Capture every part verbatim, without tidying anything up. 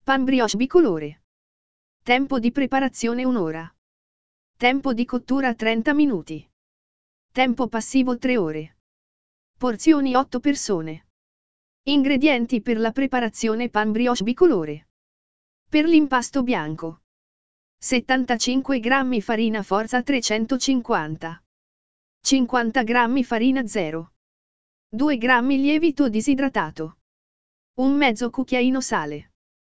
Pan brioche bicolore. Tempo di preparazione un'ora. Tempo di cottura trenta minuti. Tempo passivo tre ore. Porzioni otto persone. Ingredienti per la preparazione pan brioche bicolore. Per l'impasto bianco. settantacinque grammi farina forza trecentocinquanta. cinquanta grammi farina zero. due grammi lievito disidratato. Un mezzo cucchiaino sale.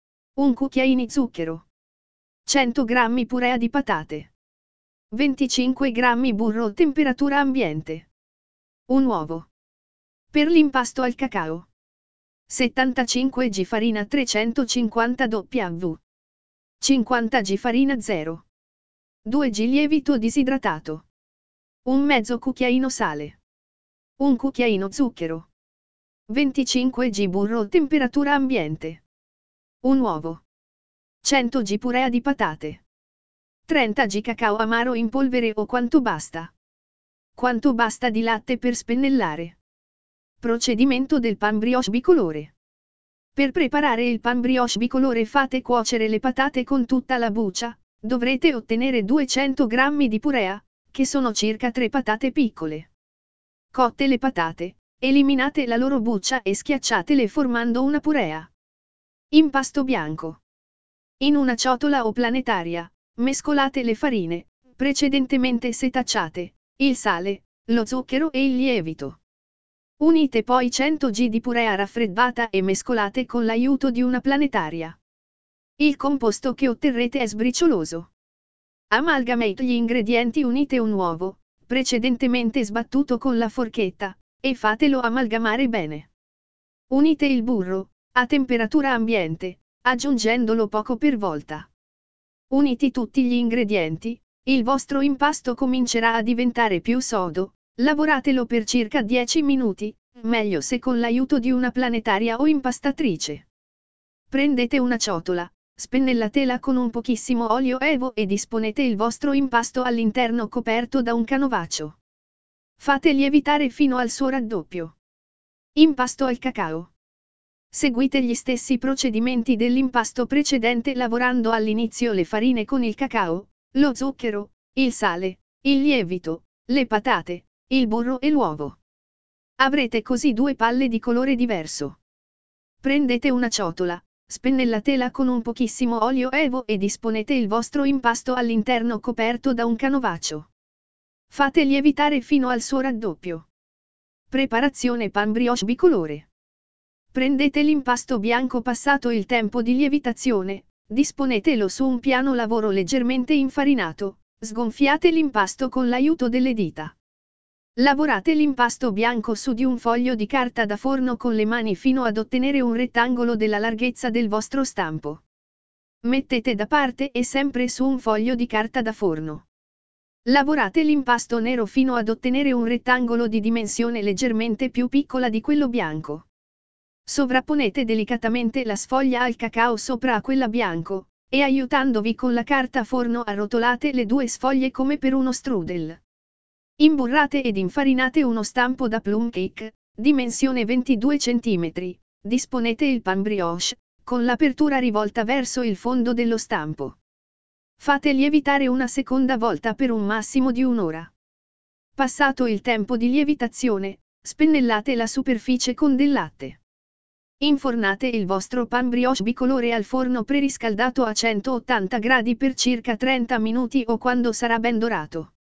Un cucchiaino zucchero. cento grammi purea di patate. venticinque grammi burro temperatura ambiente. Un uovo. Per l'impasto al cacao. settantacinque grammi farina trecentocinquanta W. cinquanta grammi farina zero. due grammi lievito disidratato. Un mezzo cucchiaino sale. Un cucchiaino zucchero. venticinque grammi burro temperatura ambiente. Un uovo. cento grammi purea di patate. trenta grammi cacao amaro in polvere o quanto basta. Quanto basta di latte per spennellare. Procedimento del pan brioche bicolore. Per preparare il pan brioche bicolore fate cuocere le patate con tutta la buccia, dovrete ottenere duecento grammi di purea, che sono circa tre patate piccole. Cotte le patate, eliminate la loro buccia e schiacciatele formando una purea. Impasto bianco. In una ciotola o planetaria, mescolate le farine, precedentemente setacciate, il sale, lo zucchero e il lievito. Unite poi cento grammi di purea raffreddata e mescolate con l'aiuto di una planetaria. Il composto che otterrete è sbricioloso. Amalgamate gli ingredienti unite un uovo, precedentemente sbattuto con la forchetta, e fatelo amalgamare bene. Unite il burro, a temperatura ambiente, aggiungendolo poco per volta. Uniti tutti gli ingredienti, il vostro impasto comincerà a diventare più sodo, lavoratelo per circa dieci minuti, meglio se con l'aiuto di una planetaria o impastatrice. Prendete una ciotola, spennellatela con un pochissimo olio evo e disponete il vostro impasto all'interno coperto da un canovaccio. Fate lievitare fino al suo raddoppio. Impasto al cacao. Seguite gli stessi procedimenti dell'impasto precedente lavorando all'inizio le farine con il cacao, lo zucchero, il sale, il lievito, le patate, il burro e l'uovo. Avrete così due palle di colore diverso. Prendete una ciotola, spennellatela con un pochissimo olio evo e disponete il vostro impasto all'interno coperto da un canovaccio. Fate lievitare fino al suo raddoppio. Preparazione pan brioche bicolore. Prendete l'impasto bianco passato il tempo di lievitazione, disponetelo su un piano lavoro leggermente infarinato, sgonfiate l'impasto con l'aiuto delle dita. Lavorate l'impasto bianco su di un foglio di carta da forno con le mani fino ad ottenere un rettangolo della larghezza del vostro stampo. Mettete da parte e sempre su un foglio di carta da forno. Lavorate l'impasto nero fino ad ottenere un rettangolo di dimensione leggermente più piccola di quello bianco. Sovrapponete delicatamente la sfoglia al cacao sopra a quella bianco, e aiutandovi con la carta forno arrotolate le due sfoglie come per uno strudel. Imburrate ed infarinate uno stampo da plum cake, dimensione ventidue centimetri, disponete il pan brioche, con l'apertura rivolta verso il fondo dello stampo. Fate lievitare una seconda volta per un massimo di un'ora. Passato il tempo di lievitazione, spennellate la superficie con del latte. Infornate il vostro pan brioche bicolore al forno preriscaldato a centottanta gradi per circa trenta minuti o quando sarà ben dorato.